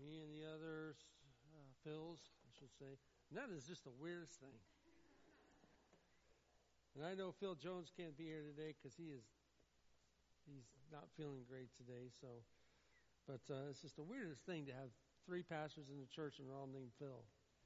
me and the others, Phil's, I should say. And that is just the weirdest thing. And I know Phil Jones can't be here today because he's not feeling great today. But it's just the weirdest thing to have 3 pastors in the church and they're all named Phil.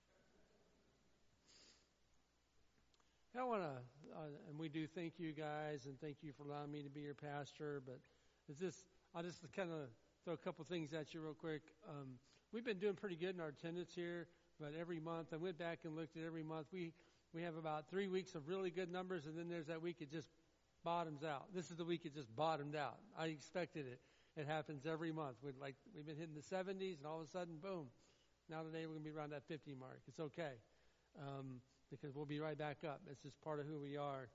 I want to, and we do thank you guys and thank you for allowing me to be your pastor. But I'll just kind of throw a couple things at you real quick. We've been doing pretty good in our attendance here, but every month, I went back and looked at every month. We have about 3 weeks of really good numbers, and then there's that week it just bottoms out. This is the week it just bottomed out. I expected it. It happens every month. We've been hitting the 70s, and all of a sudden, boom. Now today we're going to be around that 50 mark. It's okay, because we'll be right back up. It's just part of who we are.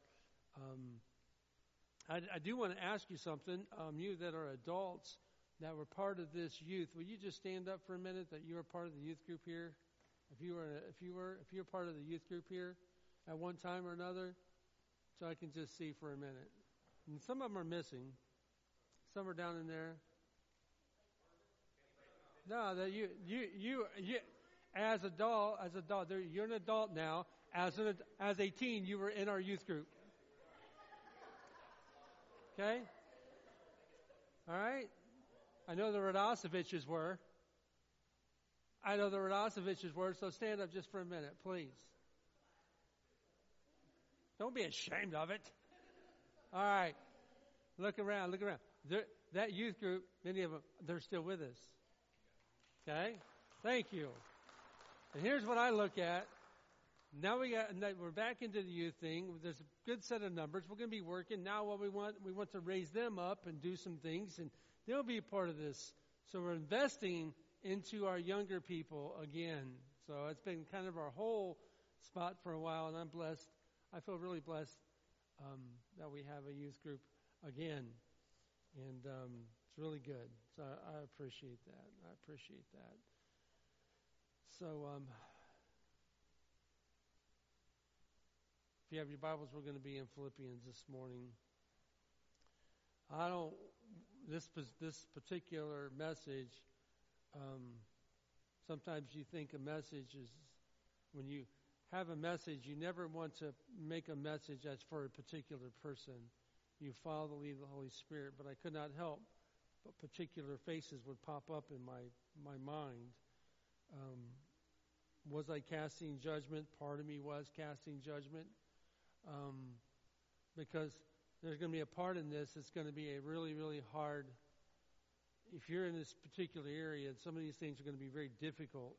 I do want to ask you something. You that are adults that were part of this youth, will you just stand up for a minute that you were part of the youth group here? If you were part of the youth group here at one time or another, so I can just see for a minute. And some of them are missing. Some are down in there. No, that you as adult, you're an adult now. As a teen, you were in our youth group. Okay? All right? I know the Radosoviches were. So stand up just for a minute, please. Don't be ashamed of it. All right. Look around. That youth group, many of them, they're still with us. Okay? Thank you. And here's what I look at. Now we're back into the youth thing. There's a good set of numbers. We're going to be working. Now what we want to raise them up and do some things, and they'll be a part of this. So we're investing into our younger people again. So it's been kind of our whole spot for a while, and I'm blessed. I feel really blessed that we have a youth group again, and it's really good. So I appreciate that. So if you have your Bibles, we're going to be in Philippians this morning. This particular message, sometimes you think a message is, when you have a message, you never want to make a message that's for a particular person. You follow the lead of the Holy Spirit, but I could not help but particular faces would pop up in my mind. Was I casting judgment? Part of me was casting judgment. Because there's going to be a part in this that's going to be a really, really hard. If you're in this particular area, some of these things are going to be very difficult.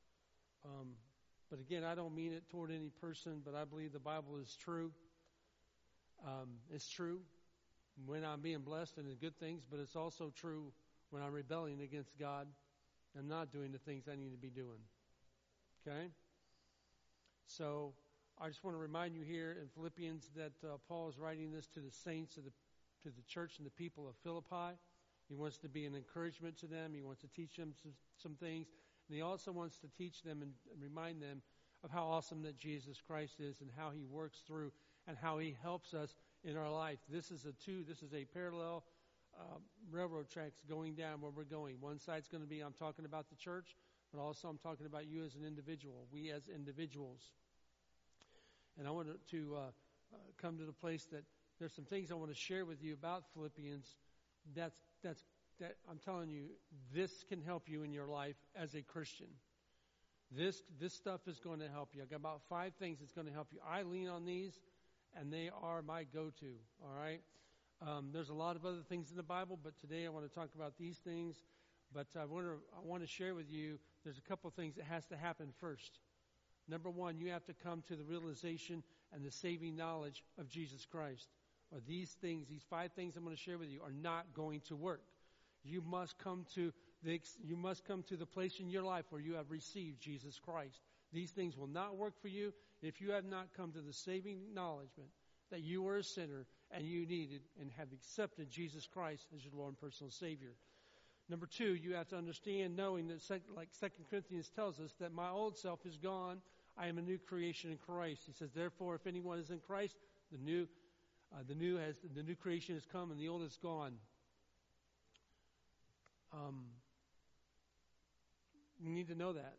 But again, I don't mean it toward any person, but I believe the Bible is true. It's true when I'm being blessed and in good things, but it's also true when I'm rebelling against God and not doing the things I need to be doing. Okay? So I just want to remind you here in Philippians that Paul is writing this to the saints, to the church and the people of Philippi. He wants to be an encouragement to them. He wants to teach them some things. And he also wants to teach them and remind them of how awesome that Jesus Christ is and how he works through and how he helps us in our life. This is a parallel railroad tracks going down where we're going. One side's going to be, I'm talking about the church, but also I'm talking about you as an individual, we as individuals. And I want to come to the place that there's some things I want to share with you about Philippians that I'm telling you, this can help you in your life as a Christian. This stuff is going to help you. I've got about 5 things that's going to help you. I lean on these, and they are my go-to, all right? There's a lot of other things in the Bible, but today I want to talk about these things. But I want to share with you, there's a couple of things that has to happen first. Number 1, you have to come to the realization and the saving knowledge of Jesus Christ. Or these 5 things I'm going to share with you are not going to work. You must come to the place in your life where you have received Jesus Christ. These things will not work for you if you have not come to the saving acknowledgement that you were a sinner and you needed and have accepted Jesus Christ as your Lord and personal Savior. Number 2, you have to understand, knowing that, like 2 Corinthians tells us, that my old self is gone. I am a new creation in Christ. He says, therefore, if anyone is in Christ, the new creation has come and the old is gone. You need to know that.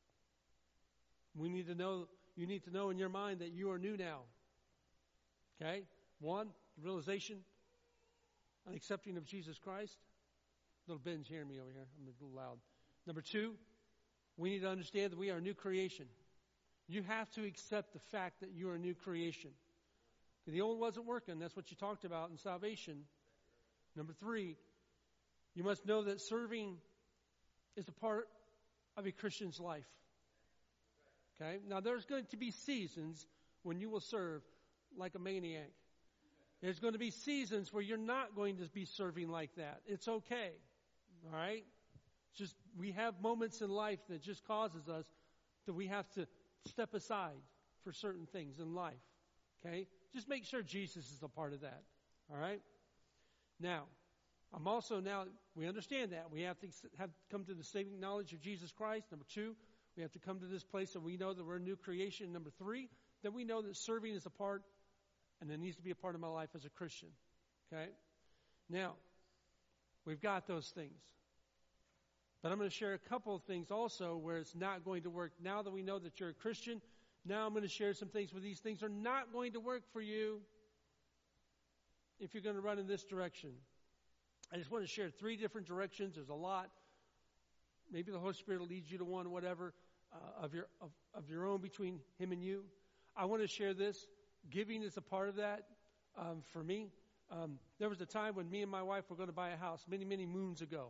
We need to know, you need to know in your mind that you are new now. Okay? One, realization, an accepting of Jesus Christ. Little Ben's hearing me over here. I'm a little loud. Number two, we need to understand that we are a new creation. You have to accept the fact that you are a new creation. The old wasn't working. That's what you talked about in salvation. Number three, you must know that serving is a part of a Christian's life. Okay? Now, there's going to be seasons when you will serve like a maniac. There's going to be seasons where you're not going to be serving like that. It's okay. All right? Just we have moments in life that just causes us that we have to step aside for certain things in life. Okay? Just make sure Jesus is a part of that. All right? Now, we understand that. We have to come to the saving knowledge of Jesus Christ. Number two, we have to come to this place that we know that we're a new creation. Number three, that we know that serving is a part, and it needs to be a part of my life as a Christian. Okay? Now, we've got those things. But I'm going to share a couple of things also where it's not going to work. Now that we know that you're a Christian, now I'm going to share some things where these things are not going to work for you if you're going to run in this direction. I just want to share 3 different directions. There's a lot. Maybe the Holy Spirit will lead you to one, whatever, of your own between Him and you. I want to share this. Giving is a part of that for me. There was a time when me and my wife were going to buy a house many moons ago.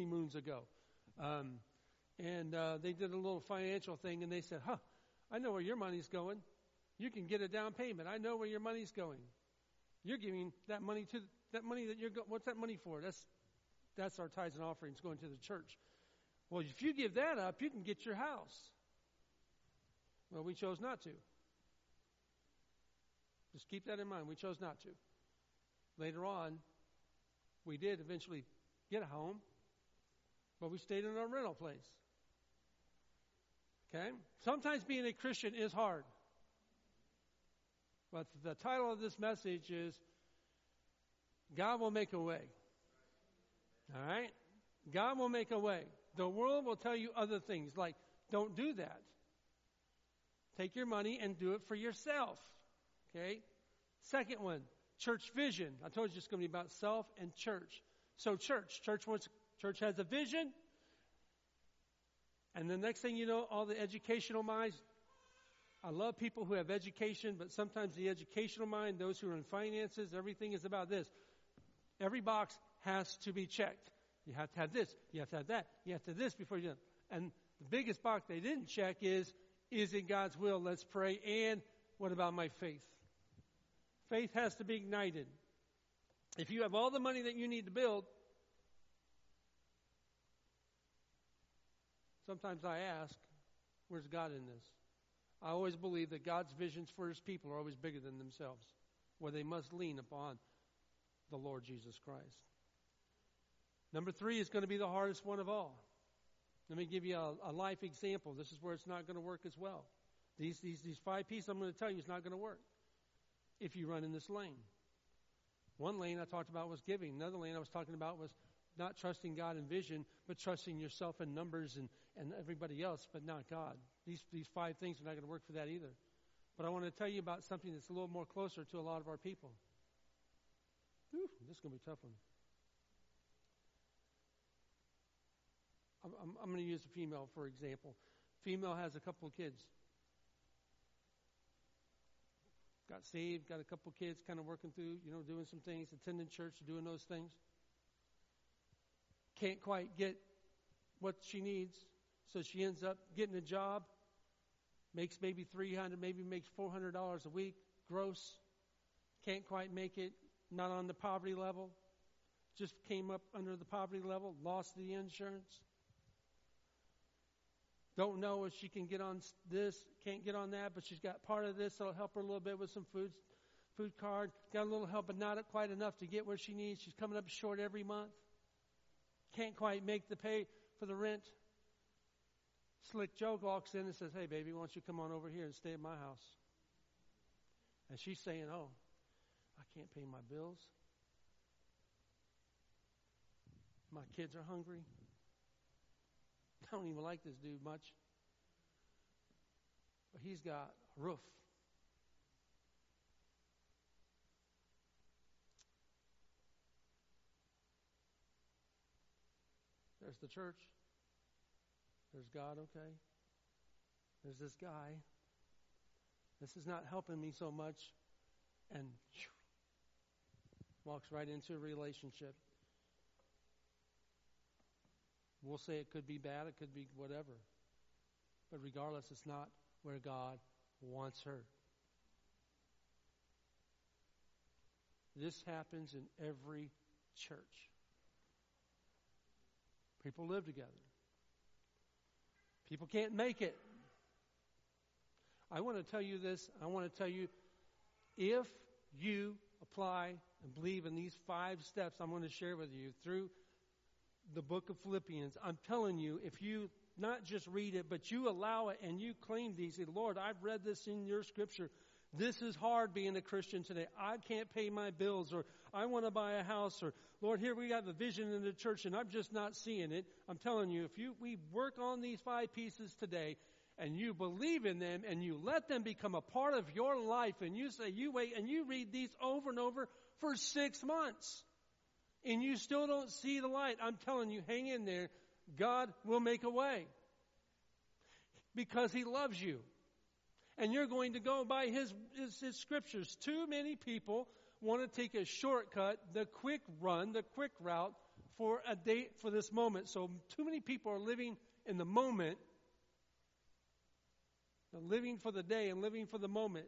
And they did a little financial thing, and they said, I know where your money's going. You can get a down payment. I know where your money's going. You're giving that money what's that money for? That's our tithes and offerings going to the church. Well, if you give that up, you can get your house. Well, we chose not to. Just keep that in mind. We chose not to. Later on, we did eventually get a home, but we stayed in our rental place. Okay? Sometimes being a Christian is hard. But the title of this message is God will make a way. All right? God will make a way. The world will tell you other things like, don't do that. Take your money and do it for yourself. Okay? Second one, church vision. I told you it's going to be about self and church. So church has a vision. And the next thing you know, all the educational minds. I love people who have education, but sometimes the educational mind, those who are in finances, everything is about this. Every box has to be checked. You have to have this. You have to have that. You have to have this before you do it. And the biggest box they didn't check is it God's will? Let's pray. And what about my faith? Faith has to be ignited. If you have all the money that you need to build, sometimes I ask, where's God in this? I always believe that God's visions for His people are always bigger than themselves, where they must lean upon the Lord Jesus Christ. Number 3 is going to be the hardest one of all. Let me give you a life example. This is where it's not going to work as well. These 5 pieces I'm going to tell you is not going to work if you run in this lane. One lane I talked about was giving. Another lane I was talking about was not trusting God in vision, but trusting yourself in numbers and everybody else, but not God. These 5 things are not going to work for that either. But I want to tell you about something that's a little more closer to a lot of our people. Whew, this is going to be a tough one. I'm going to use a female, for example. Female has a couple of kids. Got saved, got a couple of kids, kind of working through, doing some things, attending church, doing those things. Can't quite get what she needs, so she ends up getting a job, makes maybe $300, maybe makes $400 a week, gross. Can't quite make it, not on the poverty level. Just came up under the poverty level, lost the insurance. Don't know if she can get on this, can't get on that, but she's got part of this that'll help her a little bit with some food card. Got a little help, but not quite enough to get where she needs. She's coming up short every month. Can't quite make the pay for the rent. Slick Joe walks in and says, "Hey, baby, why don't you come on over here and stay at my house?" And she's saying, "Oh, I can't pay my bills. My kids are hungry. I don't even like this dude much. But he's got a roof. There's the church. There's God, okay? There's this guy. This is not helping me so much. And walks right into a relationship. We'll say it could be bad, it could be whatever. But regardless, it's not where God wants her. This happens in every church. People live together. People can't make it. I want to tell you this. I want to tell you, if you apply and believe in these 5 steps I'm going to share with you through the book of Philippians, I'm telling you, if you not just read it, but you allow it and you claim these, say, Lord, I've read this in your scripture. This is hard being a Christian today. I can't pay my bills, or I want to buy a house, or Lord, here we got the vision in the church and I'm just not seeing it. I'm telling you, if we work on these 5 pieces today and you believe in them and you let them become a part of your life and you say, you wait and you read these over and over for 6 months and you still don't see the light, I'm telling you, hang in there. God will make a way because He loves you. And you're going to go by His scriptures. Too many people want to take a shortcut, the quick run, the quick route for a day, for this moment. So too many people are living in the moment, living for the day and living for the moment.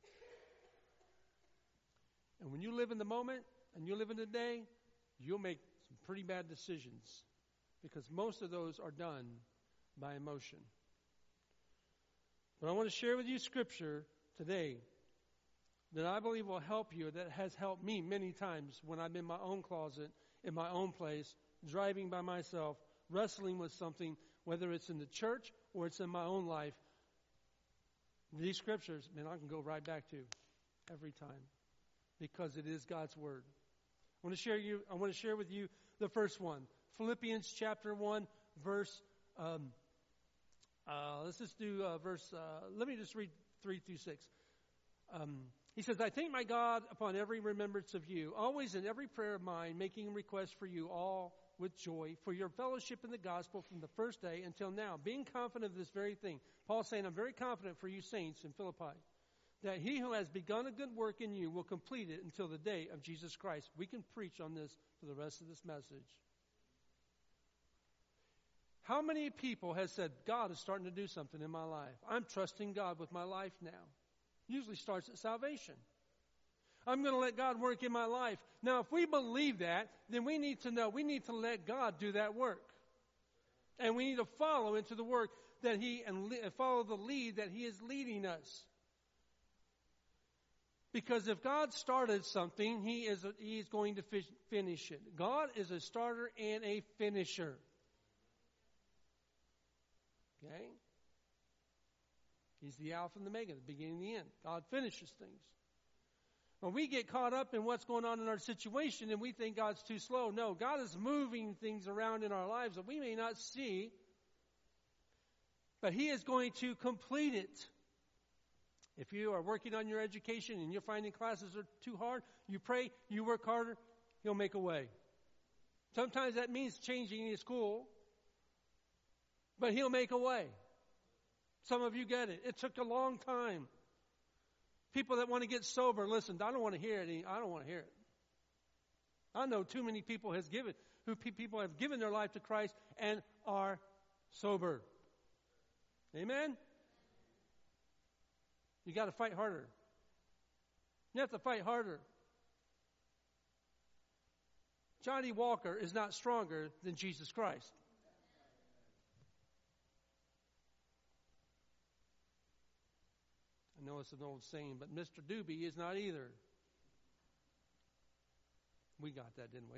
And when you live in the moment and you live in the day, you'll make some pretty bad decisions because most of those are done by emotion. But I want to share with you scripture today that I believe will help you, that has helped me many times when I'm in my own closet, in my own place, driving by myself, wrestling with something, whether it's in the church or it's in my own life. These scriptures, man, I can go right back to every time because it is God's word. I want to share with you the first one. Philippians chapter 1, verse let's just do verse, let me just read 3 through 6. He says, I thank my God upon every remembrance of you, always in every prayer of mine, making requests for you all with joy, for your fellowship in the gospel from the first day until now, being confident of this very thing. Paul's saying, I'm very confident for you saints in Philippi, that he who has begun a good work in you will complete it until the day of Jesus Christ. We can preach on this for the rest of this message. How many people has said, God is starting to do something in my life? I'm trusting God with my life now. Usually starts at salvation. I'm going to let God work in my life. Now, if we believe that, then we need to know, we need to let God do that work. And we need to follow into the work that follow the lead that He is leading us. Because if God started something, He is going to finish it. God is a starter and a finisher. Okay? He's the Alpha and the Omega, the beginning and the end. God finishes things. When we get caught up in what's going on in our situation and we think God's too slow, no, God is moving things around in our lives that we may not see, but He is going to complete it. If you are working on your education and you're finding classes are too hard, you pray, you work harder, He'll make a way. Sometimes that means changing your school, but He'll make a way. Some of you get it. It took a long time. People that want to get sober, listen, I don't want to hear it. I don't want to hear it. I know too many people people have given their life to Christ and are sober. Amen? You got to fight harder. You have to fight harder. Johnny Walker is not stronger than Jesus Christ. I know it's an old saying, but Mr. Doobie is not either. We got that, didn't we?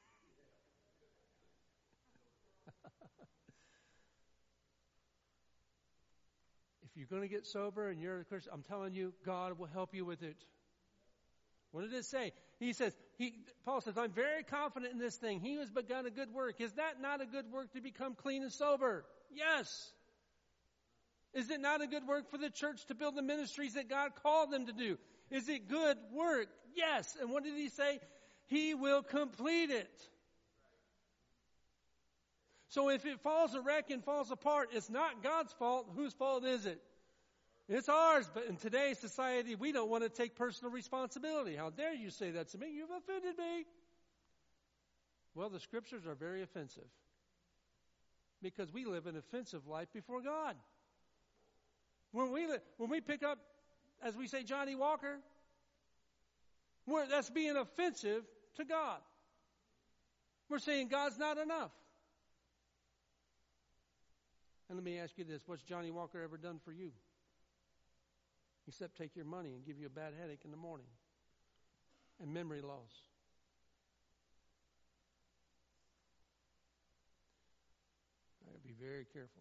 If you're going to get sober and you're a Christian, I'm telling you, God will help you with it. What did it say? He says, Paul says, I'm very confident in this thing. He who has begun a good work. Is that not a good work to become clean and sober? Yes. Is it not a good work for the church to build the ministries that God called them to do? Is it good work? Yes. And what did he say? He will complete it. So if it falls a wreck and falls apart, it's not God's fault. Whose fault is it? It's ours. But in today's society, we don't want to take personal responsibility. How dare you say that to me? You've offended me. Well, the scriptures are very offensive. Because we live an offensive life before God. When we pick up, as we say, Johnny Walker, that's being offensive to God. We're saying God's not enough. And let me ask you this. What's Johnny Walker ever done for you? Except take your money and give you a bad headache in the morning. And memory loss. I gotta be very careful.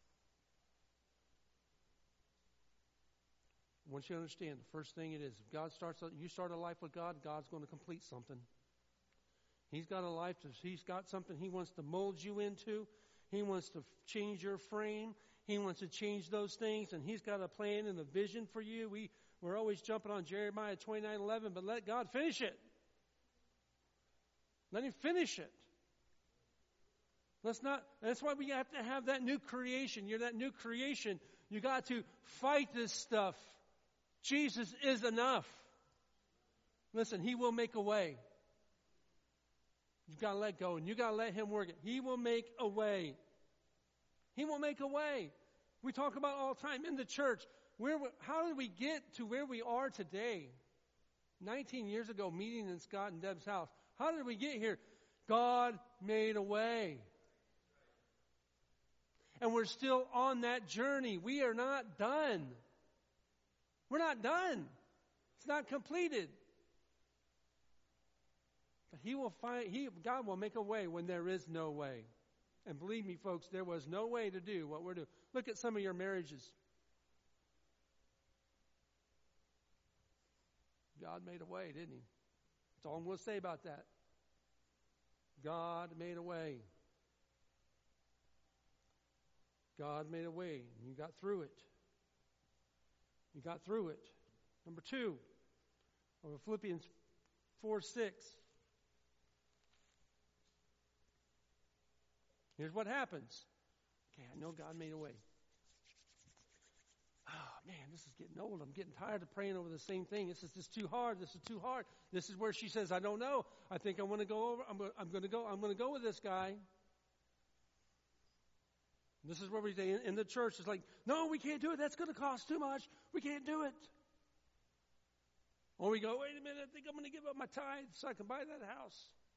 Once you understand, the first thing it is, if you start a life with God, God's going to complete something. He's got a life, He's got something He wants to mold you into. He wants to change your frame. He wants to change those things, and He's got a plan and a vision for you. We're always jumping on Jeremiah 29:11, but let God finish it. Let Him finish it. That's why we have to have that new creation. You're that new creation. You got to fight this stuff. Jesus is enough. Listen, He will make a way. You've got to let go, and you've got to let Him work it. He will make a way. He will make a way. We talk about all the time in the church. How did we get to where we are today? 19 years ago, meeting in Scott and Deb's house. How did we get here? God made a way. And we're still on that journey. We are not done. We're not done. It's not completed. But God will make a way when there is no way. And believe me, folks, there was no way to do what we're doing. Look at some of your marriages. God made a way, didn't He? That's all I'm going to say about that. God made a way. God made a way, and you got through it. You got through it. Number 2, over Philippians 4:6. Here's what happens. Okay, I know God made a way. Oh, man, this is getting old. I'm getting tired of praying over the same thing. This is just too hard. This is too hard. This is where she says, I don't know. I think I want to go over. I'm going to go with this guy. This is where we say in the church, it's like, no, we can't do it. That's going to cost too much. We can't do it. Or we go, wait a minute, I think I'm going to give up my tithe so I can buy that house.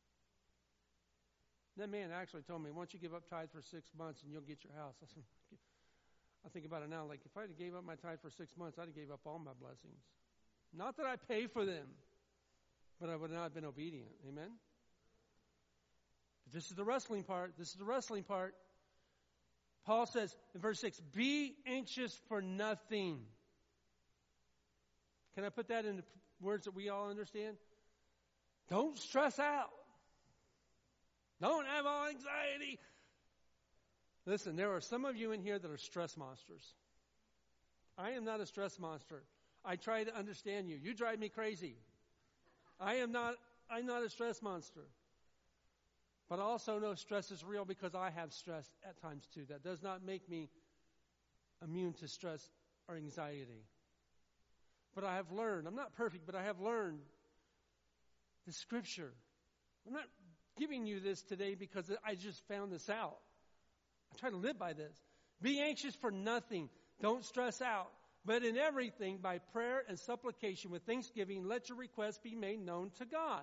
That man actually told me, why don't you give up tithe for 6 months and you'll get your house. I think about it now, like if I had gave up my tithe for 6 months, I'd have gave up all my blessings. Not that I pay for them, but I would not have been obedient. Amen? But this is the wrestling part. This is the wrestling part. Paul says in verse 6, be anxious for nothing. Can I put that into words that we all understand? Don't stress out. Don't have all anxiety. Listen, there are some of you in here that are stress monsters. I am not a stress monster. I try to understand you. You drive me crazy. I'm not a stress monster. But I also know stress is real because I have stress at times too. That does not make me immune to stress or anxiety. But I have learned, I'm not perfect, but I have learned the Scripture. I'm not giving you this today because I just found this out. I try to live by this. Be anxious for nothing. Don't stress out. But in everything, by prayer and supplication with thanksgiving, let your requests be made known to God.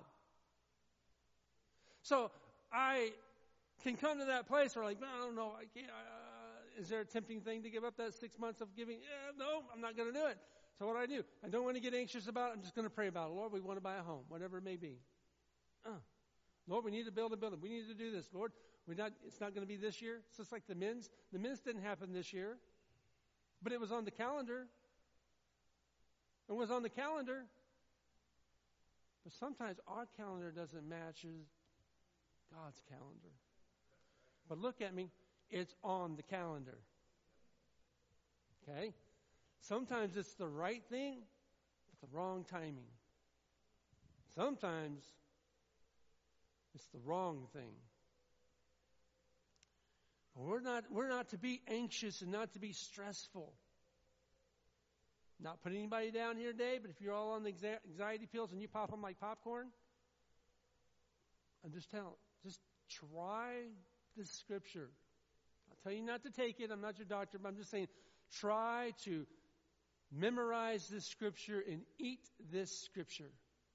So I can come to that place where like, I don't know, I can't. Is there a tempting thing to give up that 6 months of giving? No, I'm not going to do it. So what do? I don't want to get anxious about it. I'm just going to pray about it. Lord, we want to buy a home, whatever it may be. Lord, we need to build a building. We need to do this. Lord, it's not going to be this year. It's just like the men's. The men's didn't happen this year. But it was on the calendar. It was on the calendar. But sometimes our calendar doesn't match God's calendar. But look at me. it's on the calendar. Okay? Sometimes it's the right thing, but the wrong timing. Sometimes it's the wrong thing. We're not to be anxious and not to be stressful. Not putting anybody down here today, but if you're all on the anxiety pills and you pop them like popcorn, I'm just try this scripture. I'll tell you not to take it. I'm not your doctor, but I'm just saying, try to memorize this scripture and eat this scripture.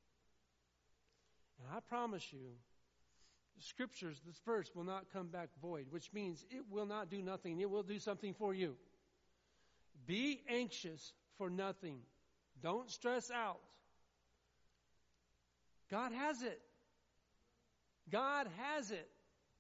And I promise you, the scriptures, this verse will not come back void, which means it will not do nothing. It will do something for you. Be anxious for nothing. Don't stress out. God has it. God has it.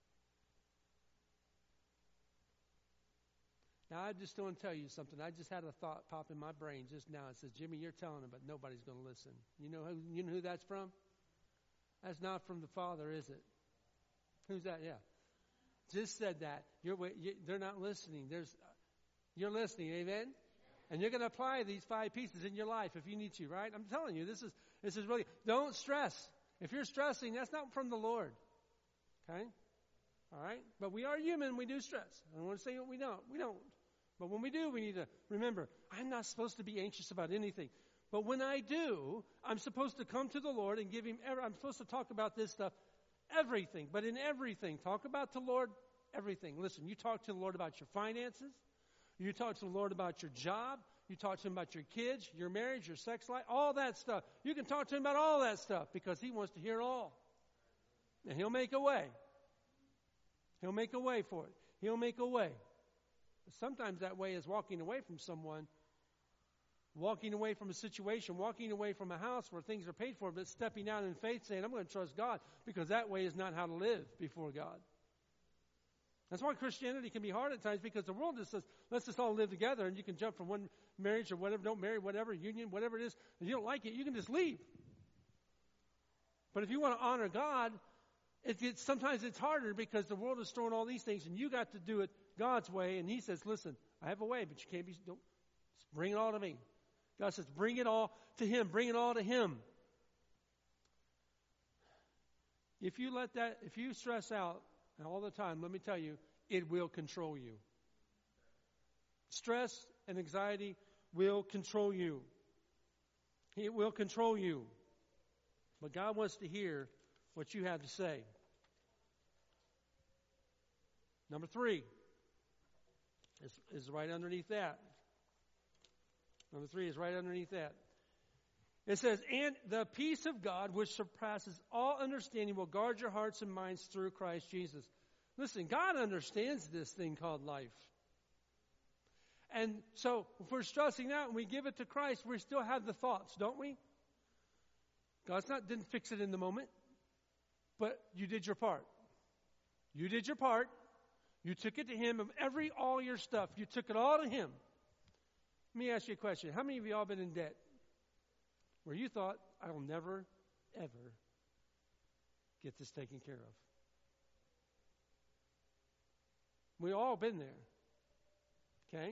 Now, I just want to tell you something. I just had a thought pop in my brain just now. It says, Jimmy, you're telling them, but nobody's going to listen. You know who that's from? That's not from the Father, is it? Who's that? Yeah. Just said that. They're not listening. You're listening, amen? And you're going to apply these 5 pieces in your life if you need to, right? I'm telling you, this is really, don't stress. If you're stressing, that's not from the Lord. Okay? All right? But we are human. We do stress. I don't want to say we don't. We don't. But when we do, we need to remember, I'm not supposed to be anxious about anything. But when I do, I'm supposed to come to the Lord and give Him, I'm supposed to talk about this stuff, everything. But in everything, talk about the Lord, everything. Listen, you talk to the Lord about your finances. You talk to the Lord about your job. You talk to Him about your kids, your marriage, your sex life, all that stuff. You can talk to Him about all that stuff because He wants to hear it all. And He'll make a way. He'll make a way for it. He'll make a way. But sometimes that way is walking away from someone, walking away from a situation, walking away from a house where things are paid for, but stepping out in faith saying, I'm going to trust God, because that way is not how to live before God. That's why Christianity can be hard at times, because the world just says, let's just all live together, and you can jump from one marriage or whatever, don't marry, whatever, union, whatever it is, and you don't like it, you can just leave. But if you want to honor God, sometimes it's harder because the world is throwing all these things, and you got to do it God's way, and He says, listen, I have a way, but you can't don't bring it all to me. God says, bring it all to Him. Bring it all to Him. If you stress out all the time, let me tell you, it will control you. Stress and anxiety will control you. It will control you. But God wants to hear what you have to say. Number 3 is right underneath that. Number 3 is right underneath that. It says, and the peace of God, which surpasses all understanding, will guard your hearts and minds through Christ Jesus. Listen, God understands this thing called life. And so, if we're stressing out and we give it to Christ, we still have the thoughts, don't we? Didn't fix it in the moment, but you did your part. You did your part. You took it to Him of all your stuff. You took it all to Him. Let me ask you a question. How many of you all been in debt where you thought, I'll never, ever get this taken care of? We've all been there. Okay?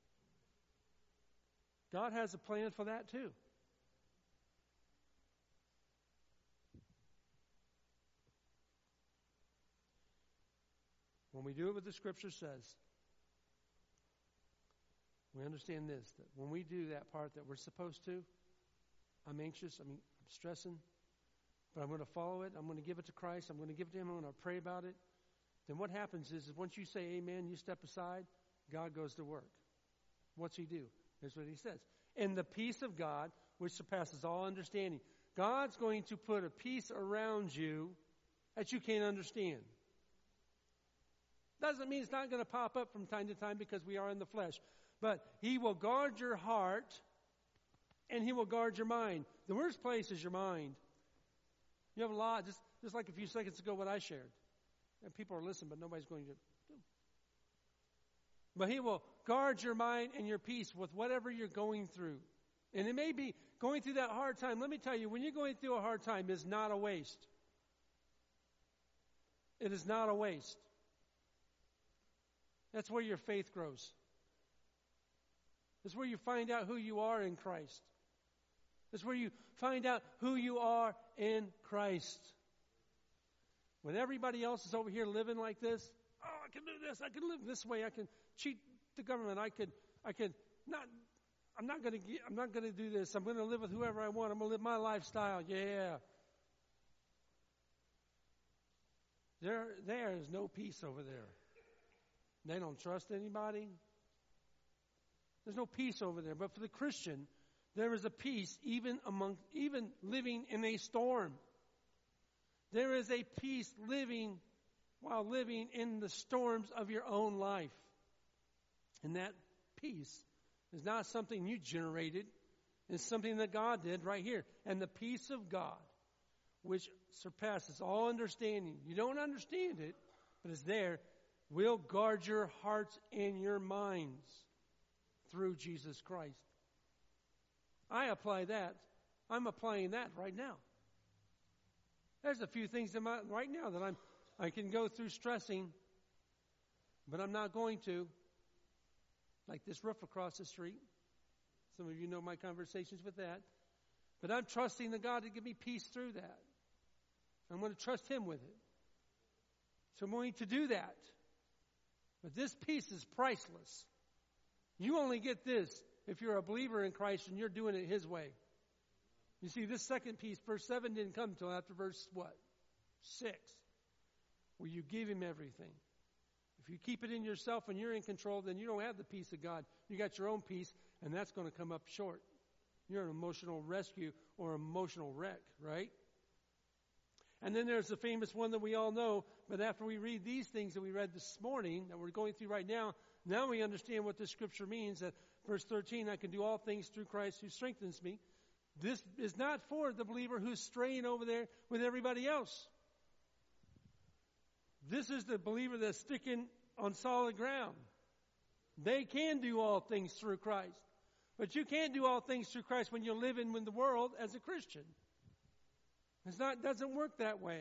God has a plan for that too. When we do what the Scripture says, we understand this, that when we do that part that we're supposed to, I'm anxious, I'm stressing, but I'm going to follow it, I'm going to give it to Christ, I'm going to give it to Him, I'm going to pray about it. Then what happens is once you say amen, you step aside, God goes to work. What's He do? Here's what He says. And the peace of God, which surpasses all understanding. God's going to put a peace around you that you can't understand. Doesn't mean it's not going to pop up from time to time because we are in the flesh. But He will guard your heart and He will guard your mind. The worst place is your mind. You have a lot, just like a few seconds ago what I shared. And people are listening, but nobody's going to do. But He will guard your mind and your peace with whatever you're going through. And it may be going through that hard time. Let me tell you, when you're going through a hard time, it's not a waste. It is not a waste. That's where your faith grows. That's where you find out who you are in Christ. That's where you find out who you are in Christ. When everybody else is over here living like this, oh, I can do this, I can live this way, I can cheat the government, I'm not going to do this. I'm going to live with whoever I want. I'm going to live my lifestyle. Yeah. There is no peace over there. They don't trust anybody. There's no peace over there. But for the Christian, there is a peace even living in a storm. There is a peace while living in the storms of your own life. And that peace is not something you generated. It's something that God did right here. And the peace of God, which surpasses all understanding. You don't understand it, but it's there. Will guard your hearts and your minds through Jesus Christ. I apply that. I'm applying that right now. There's a few things right now that I can go through stressing, but I'm not going to. Like this roof across the street. Some of you know my conversations with that. But I'm trusting the God to give me peace through that. I'm going to trust Him with it. So I'm going to do that. But this peace is priceless. You only get this if you're a believer in Christ and you're doing it His way. You see, this second piece, verse 7 didn't come until after verse what? 6. Where you give Him everything. If you keep it in yourself and you're in control, then you don't have the peace of God. You got your own peace, and that's going to come up short. You're an emotional rescue or emotional wreck, right? And then there's the famous one that we all know, but after we read these things that we read this morning, that we're going through right now we understand what this scripture means, that verse 13, I can do all things through Christ who strengthens me. This is not for the believer who's straying over there with everybody else. This is the believer that's sticking on solid ground. They can do all things through Christ. But you can't do all things through Christ when you're living in the world as a Christian. It doesn't work that way.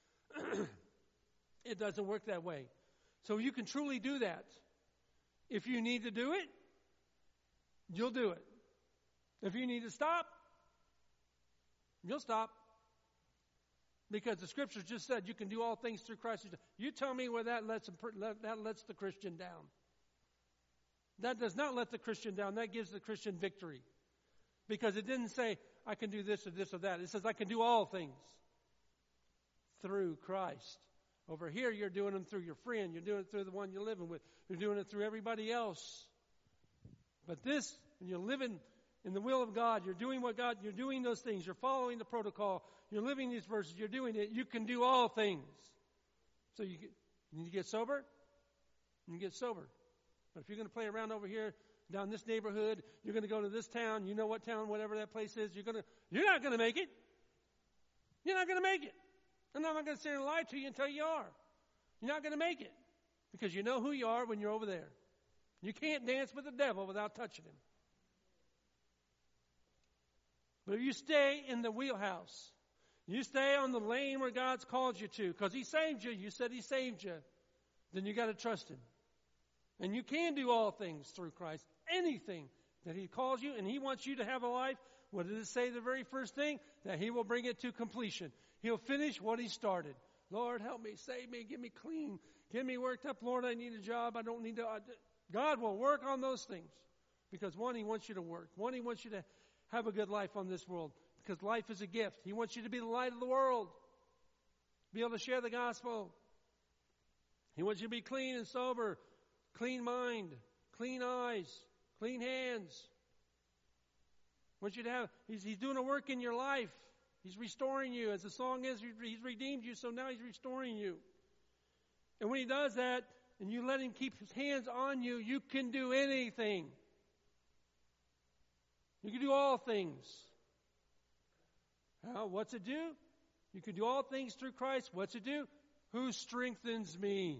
It doesn't work that way. So you can truly do that. If you need to do it, you'll do it. If you need to stop, you'll stop. Because the scripture just said you can do all things through Christ. You tell me where that lets the Christian down. That does not let the Christian down. That gives the Christian victory. Because it didn't say, I can do this or this or that. It says, I can do all things through Christ. Over here, you're doing them through your friend. You're doing it through the one you're living with. You're doing it through everybody else. But this, when you're living in the will of God, you're doing you're doing those things. You're following the protocol. You're living these verses. You're doing it. You can do all things. So you need to get sober. You get sober. But if you're going to play around over here, down this neighborhood, you're going to go to this town. You know what town, whatever that place is. You're not going to make it. You're not going to make it. And I'm not going to sit here and lie to you and tell you are. You're not going to make it. Because you know who you are when you're over there. You can't dance with the devil without touching him. But if you stay in the wheelhouse, you stay on the lane where God's called you to, because He saved you, you said He saved you, then you got to trust Him. And you can do all things through Christ. Anything that He calls you, and He wants you to have a life. What did it say the very first thing? That He will bring it to completion. He'll finish what He started. Lord, help me, save me, get me clean, get me worked up. Lord, I need a job. I don't need to. God will work on those things. Because one, He wants you to work. One, He wants you to have a good life on this world. Because life is a gift. He wants you to be the light of the world. Be able to share the gospel. He wants you to be clean and sober. Clean mind. Clean eyes. Clean hands. He wants you to have, He's doing a work in your life. He's restoring you. As the song is, He's redeemed you, so now He's restoring you. And when He does that, and you let Him keep His hands on you, you can do anything. You can do all things. What's it do? You can do all things through Christ. What's it do? Who strengthens me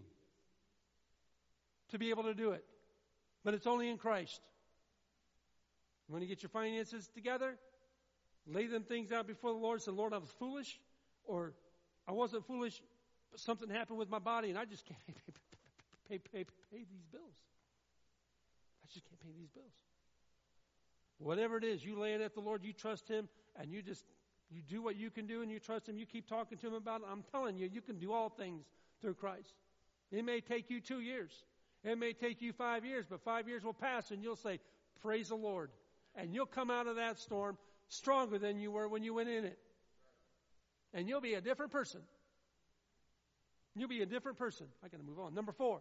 to be able to do it? But it's only in Christ. You want to get your finances together? Lay them things out before the Lord. Say, Lord, I was foolish. Or I wasn't foolish, but something happened with my body and I just can't. pay these bills. I just can't pay these bills. Whatever it is, you lay it at the Lord, you trust Him, and you do what you can do, and you trust Him. You keep talking to Him about it. I'm telling you, you can do all things through Christ. It may take you 2 years. It may take you 5 years, but 5 years will pass, and you'll say, praise the Lord. And you'll come out of that storm stronger than you were when you went in it. And you'll be a different person. You'll be a different person. I got to move on. Number 4.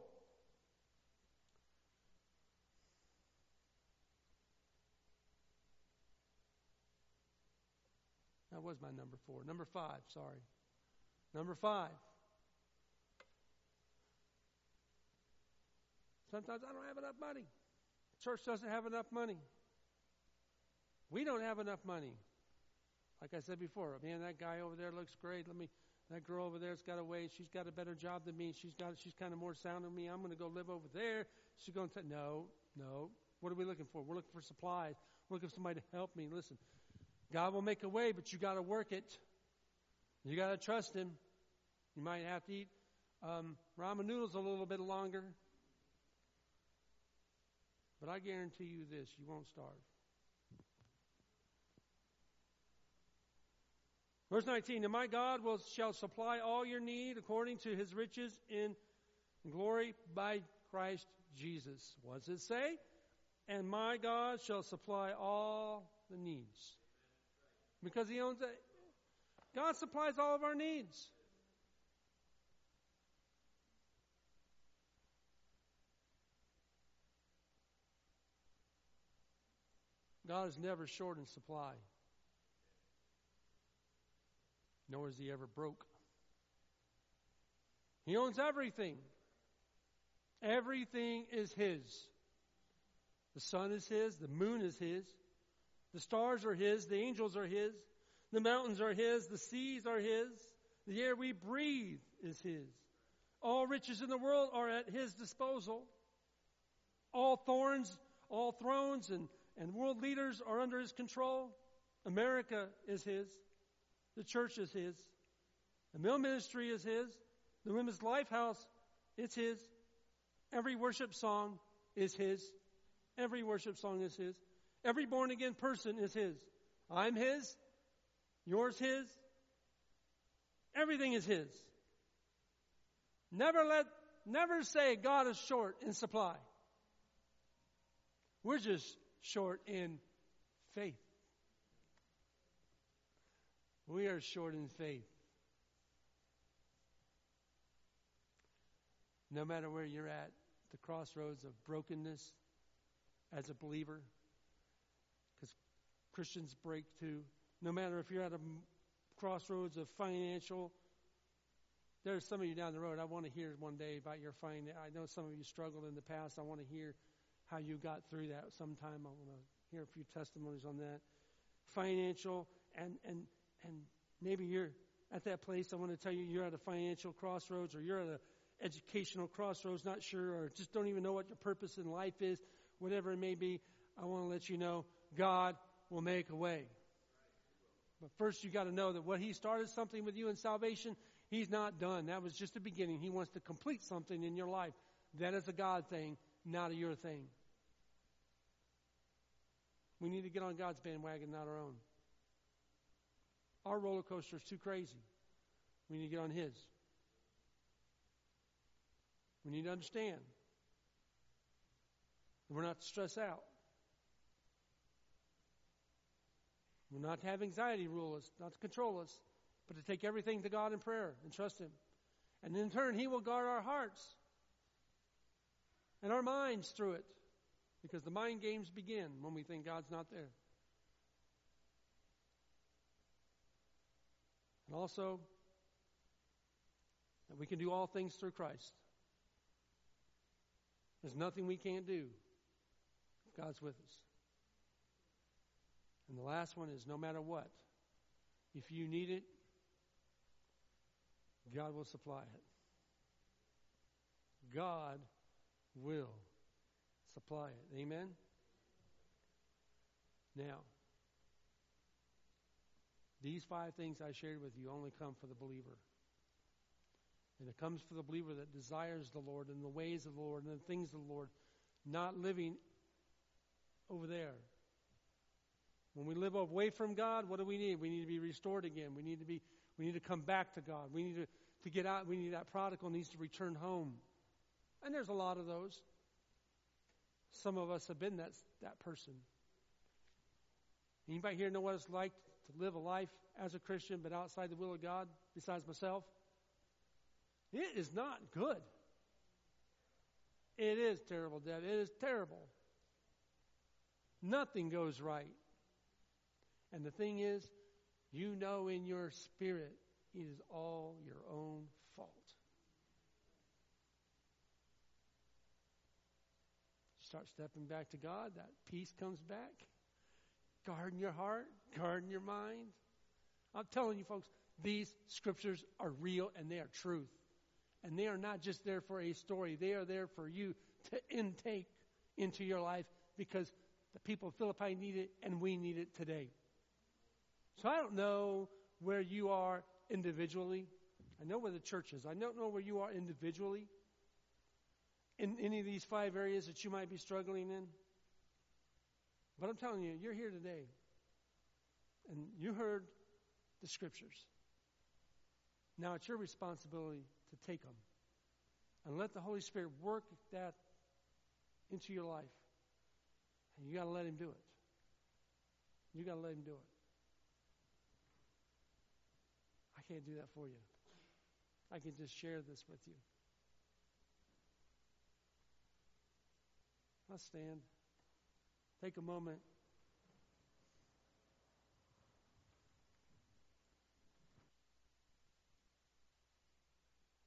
That was my number 4. Number 5, sorry. Number 5. Sometimes I don't have enough money. Church doesn't have enough money. We don't have enough money. Like I said before, man, that guy over there looks great. That girl over there's got a way. She's got a better job than me. She's kind of more sound than me. I'm going to go live over there. She's going to say, no. What are we looking for? We're looking for supplies. We're looking for somebody to help me. Listen, God will make a way, but you got to work it. You got to trust Him. You might have to eat ramen noodles a little bit longer. But I guarantee you this, you won't starve. Verse 19, and my God shall supply all your need according to His riches in glory by Christ Jesus. What does it say? And my God shall supply all the needs. Because He owns it. God supplies all of our needs. God is never short in supply. Nor is He ever broke. He owns everything. Everything is His. The sun is His. The moon is His. The stars are His. The angels are His. The mountains are His. The seas are His. The air we breathe is His. All riches in the world are at His disposal. All thrones and world leaders are under His control. America is His. The church is His. The mill ministry is His. The Women's Life House, it's His. Every worship song is His. Every worship song is His. Every born-again person is His. I'm His. Yours His. Everything is His. Never say God is short in supply. We're just short in faith. We are short in faith. No matter where you're at, the crossroads of brokenness as a believer, because Christians break too. No matter if you're at a crossroads of financial, there's some of you down the road, I want to hear one day about your finance. I know some of you struggled in the past. I want to hear how you got through that sometime. I want to hear a few testimonies on that. Financial and maybe you're at that place. I want to tell you you're at a financial crossroads, or you're at an educational crossroads, not sure, or just don't even know what your purpose in life is, whatever it may be. I want to let you know God will make a way. But first you got to know that what He started something with you in salvation, He's not done. That was just the beginning. He wants to complete something in your life. That is a God thing, not a your thing. We need to get on God's bandwagon, not our own. Our roller coaster is too crazy. We need to get on His. We need to understand that we're not to stress out. We're not to have anxiety rule us, not to control us, but to take everything to God in prayer and trust Him. And in turn, He will guard our hearts and our minds through it. Because the mind games begin when we think God's not there. And also, that we can do all things through Christ. There's nothing we can't do if God's with us. And the last one is, no matter what, if you need it, God will supply it. God will supply it. Amen? Now, these 5 things I shared with you only come for the believer. And it comes for the believer that desires the Lord and the ways of the Lord and the things of the Lord, not living over there. When we live away from God, what do we need? We need to be restored again. We need to come back to God. We need to get out. We need that prodigal needs to return home. And there's a lot of those. Some of us have been that person. Anybody here know what it's like to live a life as a Christian but outside the will of God besides myself? It is not good. It is terrible, Deb. It is terrible. Nothing goes right. And the thing is, you know in your spirit it is all your own fault. You start stepping back to God, that peace comes back. Guarding your heart, guarding your mind. I'm telling you, folks, these scriptures are real and they are truth. And they are not just there for a story. They are there for you to intake into your life because the people of Philippi need it and we need it today. So I don't know where you are individually. I know where the church is. I don't know where you are individually in any of these 5 areas that you might be struggling in. But I'm telling you, you're here today. And you heard the scriptures. Now it's your responsibility to take them. And let the Holy Spirit work that into your life. And you got to let Him do it. You got to let Him do it. I can't do that for you. I can just share this with you. Let's stand. Take a moment.